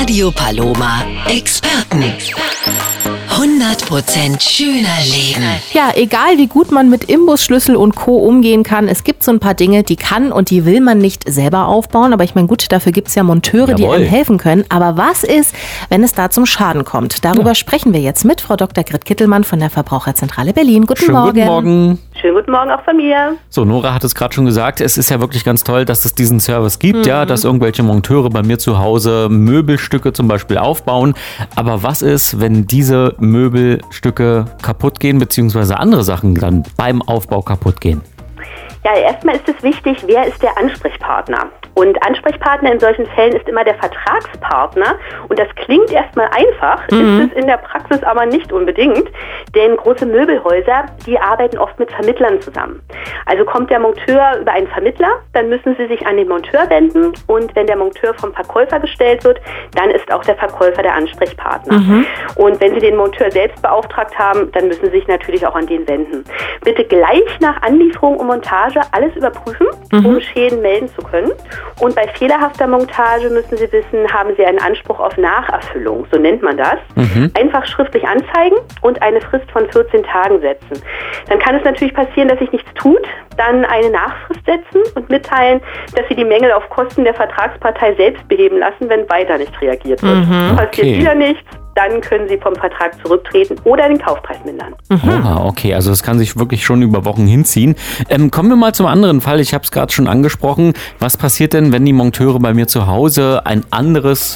Radio Paloma Experten. 100% schöner Leben. Ja, egal wie gut man mit Imbusschlüssel und Co. umgehen kann, es gibt so ein paar Dinge, die kann und die will man nicht selber aufbauen. Aber ich meine, gut, dafür gibt es ja Monteure, die einem helfen können. Aber was ist, wenn es da zum Schaden kommt? Darüber sprechen wir jetzt mit Frau Dr. Grit Kittelmann von der Verbraucherzentrale Berlin. Guten Morgen. Guten Morgen. Schönen guten Morgen auch von mir. So, Nora hat es gerade schon gesagt, es ist ja wirklich ganz toll, dass es diesen Service gibt, ja, dass irgendwelche Monteure bei mir zu Hause Möbelstücke zum Beispiel aufbauen. Aber was ist, wenn diese Möbelstücke kaputt gehen, beziehungsweise andere Sachen dann beim Aufbau kaputt gehen? Ja, erstmal ist es wichtig, wer ist der Ansprechpartner? Und Ansprechpartner in solchen Fällen ist immer der Vertragspartner. Und das klingt erstmal einfach, ist es in der Praxis aber nicht unbedingt. Denn große Möbelhäuser, die arbeiten oft mit Vermittlern zusammen. Also kommt der Monteur über einen Vermittler, dann müssen sie sich an den Monteur wenden. Und wenn der Monteur vom Verkäufer gestellt wird, dann ist auch der Verkäufer der Ansprechpartner. Und wenn sie den Monteur selbst beauftragt haben, dann müssen sie sich natürlich auch an den wenden. Bitte gleich nach Anlieferung und Montage alles überprüfen, um Schäden melden zu können. Und bei fehlerhafter Montage müssen Sie wissen, haben Sie einen Anspruch auf Nacherfüllung, so nennt man das. Einfach schriftlich anzeigen und eine Frist von 14 Tagen setzen. Dann kann es natürlich passieren, dass sich nichts tut, dann eine Nachfrist setzen und mitteilen, dass Sie die Mängel auf Kosten der Vertragspartei selbst beheben lassen, wenn weiter nicht reagiert wird. Passiert wieder nichts, dann können Sie vom Vertrag zurücktreten oder den Kaufpreis mindern. Okay, also das kann sich wirklich schon über Wochen hinziehen. Kommen wir mal zum anderen Fall. Ich habe es gerade schon angesprochen. Was passiert denn, wenn die Monteure bei mir zu Hause ein anderes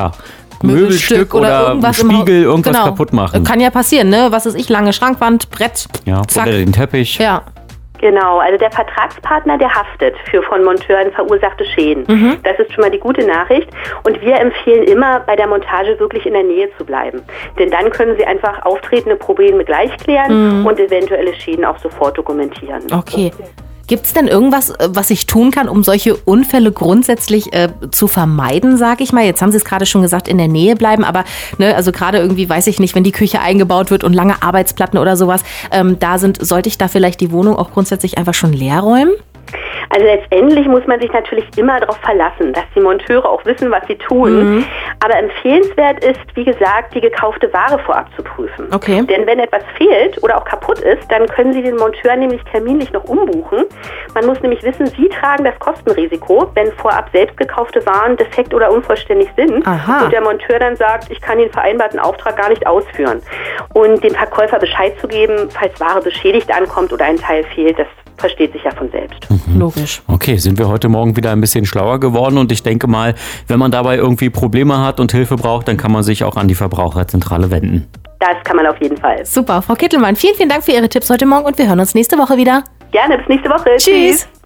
Möbelstück oder Spiegel, irgendwas kaputt machen? Kann ja passieren, ne? Was weiß ich, lange Schrankwand, Brett, zack. Oder den Teppich. Ja. Genau, also der Vertragspartner, der haftet für von Monteuren verursachte Schäden. Das ist schon mal die gute Nachricht. Und wir empfehlen immer, bei der Montage wirklich in der Nähe zu bleiben. Denn dann können Sie einfach auftretende Probleme gleich klären und eventuelle Schäden auch sofort dokumentieren. Okay. Gibt es denn irgendwas, was ich tun kann, um solche Unfälle grundsätzlich zu vermeiden, sage ich mal? Jetzt haben Sie es gerade schon gesagt, in der Nähe bleiben, aber also gerade irgendwie, weiß ich nicht, wenn die Küche eingebaut wird und lange Arbeitsplatten oder sowas da sind, sollte ich da vielleicht die Wohnung auch grundsätzlich einfach schon leer räumen? Also letztendlich muss man sich natürlich immer darauf verlassen, dass die Monteure auch wissen, was sie tun. Aber empfehlenswert ist, wie gesagt, die gekaufte Ware vorab zu prüfen. Okay. Denn wenn etwas fehlt oder auch kaputt ist, dann können Sie den Monteur nämlich terminlich noch umbuchen. Man muss nämlich wissen, Sie tragen das Kostenrisiko, wenn vorab selbst gekaufte Waren defekt oder unvollständig sind. Und der Monteur dann sagt, ich kann den vereinbarten Auftrag gar nicht ausführen. Und dem Verkäufer Bescheid zu geben, falls Ware beschädigt ankommt oder ein Teil fehlt, das versteht sich ja von selbst. Logisch. Okay, sind wir heute Morgen wieder ein bisschen schlauer geworden und ich denke mal, wenn man dabei irgendwie Probleme hat und Hilfe braucht, dann kann man sich auch an die Verbraucherzentrale wenden. Das kann man auf jeden Fall. Super, Frau Kittelmann, vielen, vielen Dank für Ihre Tipps heute Morgen und wir hören uns nächste Woche wieder. Gerne, bis nächste Woche. Tschüss.